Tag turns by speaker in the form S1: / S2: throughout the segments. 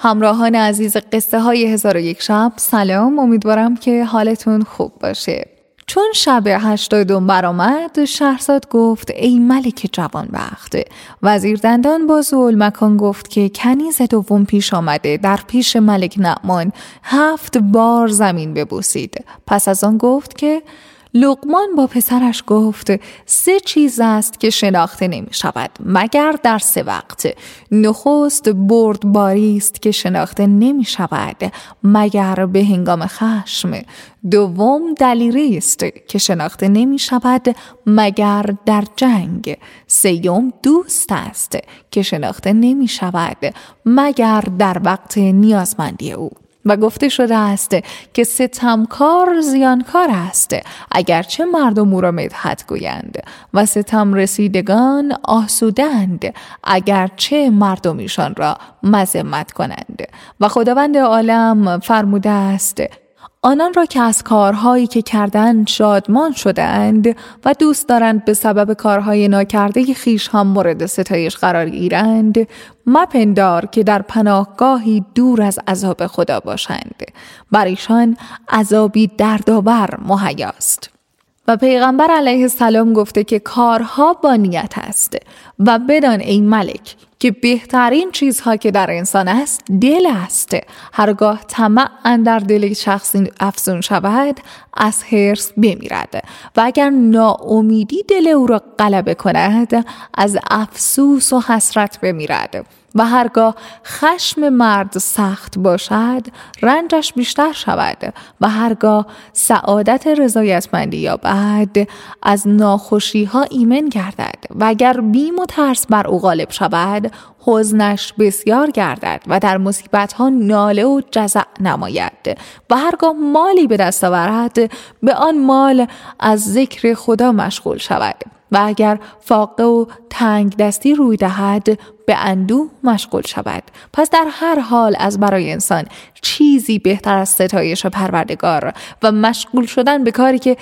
S1: همراهان عزیز قصه های 1001 شب، سلام. امیدوارم که حالتون خوب باشه. چون شب 82 برآمد، شهرزاد گفت ای ملک جوانبخت. وزیر دندان با ذوالمکان گفت که کنیز دوم پیش آمده، در پیش ملک نعمان 7 بار زمین ببوسید. پس از آن گفت که لقمان با پسرش گفت 3 چیز است که شناخته نمی شود مگر در 3 وقت. نخست بردباری است که شناخته نمی شود مگر به هنگام خشم. دوم دلیری است که شناخته نمی شود مگر در جنگ. سوم دوست است که شناخته نمی شود مگر در وقت نیازمندی او. و گفته شده است که ستمکار زیانکار است اگرچه مردم او را مدحت گویند و ستم رسیدگان آسودند اگرچه مردم ایشان را مذمت کنند. و خداوند عالم فرموده است آنان را که از کارهایی که کردند شادمان شدند و دوست دارند به سبب کارهای ناکرده خویش هم مورد ستایش قرار گیرند، مپندار که در پناهگاهی دور از عذاب خدا باشند. بر ایشان عذابی دردآور مهیاست. و پیغمبر علیه السلام گفته که کارها با نیت است و بدان ای ملک که بهترین چیزها که در انسان است دل است. هرگاه طمع اندر دل شخصی افزون شود از حرص بمیرد و اگر ناامیدی دل او را غلبه کند از افسوس و حسرت بمیرد و هرگاه خشم مرد سخت باشد رنجش بیشتر شود و هرگاه سعادت رضایتمندی یابد از ناخوشی ها ایمن گردد و اگر بیم و ترس بر او غالب شود حزنش بسیار گردد و در مصیبت ها ناله و جزع نماید و هرگاه مالی به دست آورد به آن مال از ذکر خدا مشغول شود و اگر فاقه و تنگ دستی روی دهد به اندوه مشغول شود. پس در هر حال از برای انسان چیزی بهتر از ستایش پروردگار و مشغول شدن به کاری که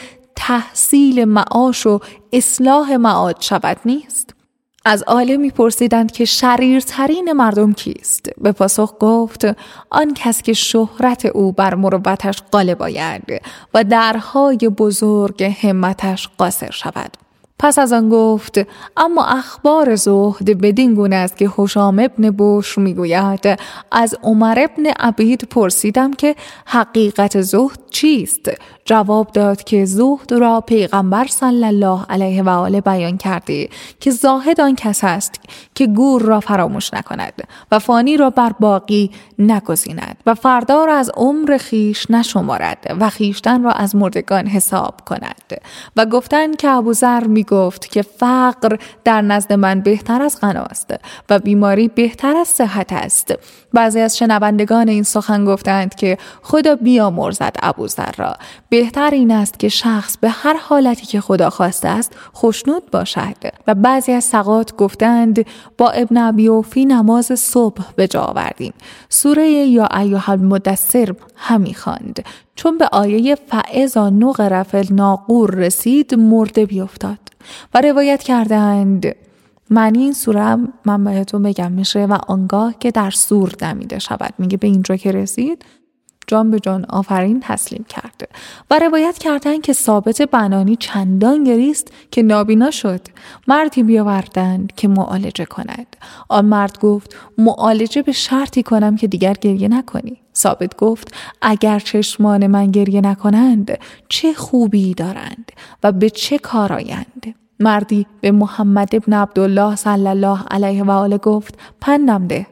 S1: تحصیل معاش و اصلاح معاد شود نیست. از عالمی پرسیدند که شریرترین مردم کیست؟ به پاسخ گفت آن کس که شهرت او بر مروتش غالب آید و درهای بزرگ همتش قاصر شود. پس از آن گفت اما اخبار زهد بدین گونه است که هشام ابن بشر میگوید از عمر ابن عبید پرسیدم که حقیقت زهد چیست؟ جواب داد که زهد را پیغمبر صلی الله علیه و آله بیان کرده که زاهد آن کس است که گور را فراموش نکند و فانی را بر باقی نگزیند و فردا را از عمر خیش نشمارد و خیشتن را از مردگان حساب کند. و گفتند که ابوذر گفت که فقر در نزد من بهتر از غنا است و بیماری بهتر از صحت است. بعضی از شنوندگان این سخن گفتند که خدا بیامرزد ابوذر را. بهتر این است که شخص به هر حالتی که خدا خواسته است خوشنود باشد. و بعضی از ثقات گفتند با ابن ابی اوفی نماز صبح به جا آوردیم. سوره یا ایها المدثر همی خواند. چون به آیه فاذا نقر فی الناقور رسید مرده بیفتاد. و روایت کردند معنی این سوره من بهتون بگم میشه و آنگاه که در سور دمیده شود. میگه به اینجا که رسید جان به جان آفرین تسلیم کرده. و روایت کردند که ثابت بنانی چندان گریست که نابینا شد. مردی بیاوردند که معالجه کند. آن مرد گفت معالجه به شرطی کنم که دیگر گریه نکنی. ثابت گفت اگر چشمان من گریه نکنند چه خوبی دارند و به چه کار آیند. مردی به محمد ابن عبدالله صلی الله علیه و آله گفت پندم ده.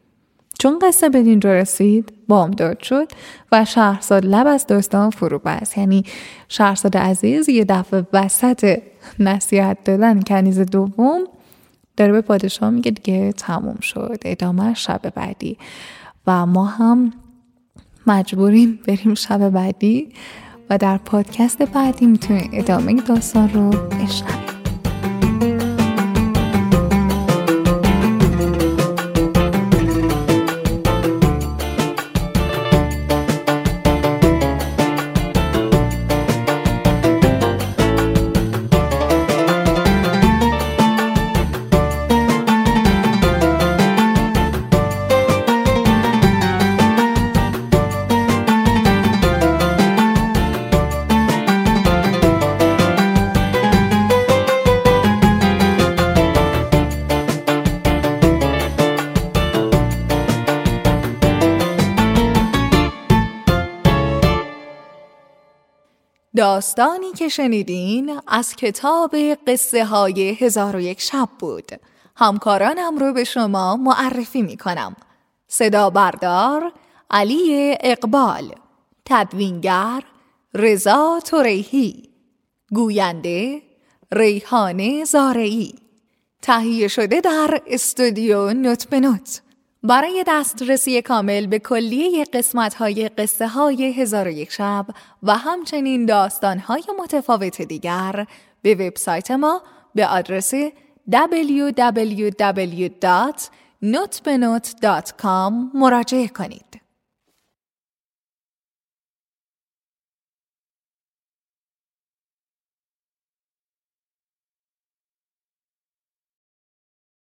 S1: چون قصه به اینجا رسید بامداد شد و شهرزاد لب از داستان فرو بست. یعنی شهرزاد عزیز یه دفعه وسط نصیحت دادن کنیز دوم داره به پادشاه میگه دیگه تموم شد، ادامه شب بعدی. و ما هم مجبوریم بریم شب بعدی و در پادکست بعدی میتونید ادامه داستان رو بشنوید. داستانی که شنیدین از کتاب قصه های 1001 شب بود. همکارانم رو به شما معرفی می کنم. صدا بردار علی اقبال، تدوینگر رضا توریحی، گوینده ریحانه زارعی، تهیه شده در استودیو نوت به نوت. برای دسترسی کامل به کلیه قسمت‌های قصه های 1001 شب و همچنین داستان‌های متفاوت دیگر به وبسایت ما به آدرس www.notbenot.com مراجعه کنید.